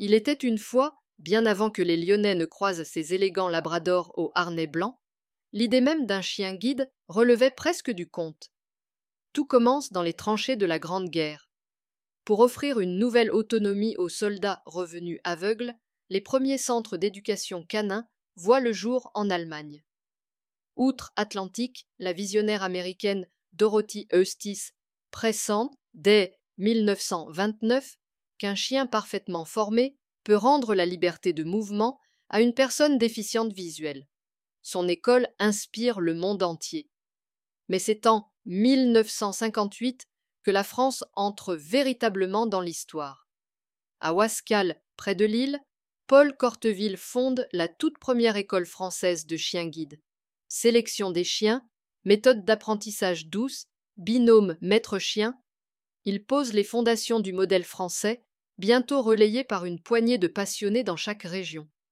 Il était une fois, bien avant que les Lyonnais ne croisent ces élégants labradors au harnais blanc, l'idée même d'un chien guide relevait presque du conte. Tout commence dans les tranchées de la Grande Guerre. Pour offrir une nouvelle autonomie aux soldats revenus aveugles, les premiers centres d'éducation canins voient le jour en Allemagne. Outre-Atlantique, la visionnaire américaine Dorothy Eustis pressent, dès 1929, qu'un chien parfaitement formé peut rendre la liberté de mouvement à une personne déficiente visuelle. Son école inspire le monde entier. Mais c'est en 1958 que la France entre véritablement dans l'histoire. À Wascal, près de Lille, Paul Corteville fonde la toute première école française de chiens guides. Sélection des chiens, méthode d'apprentissage douce, binôme maître-chien, il pose les fondations du modèle français, bientôt relayé par une poignée de passionnés dans chaque région.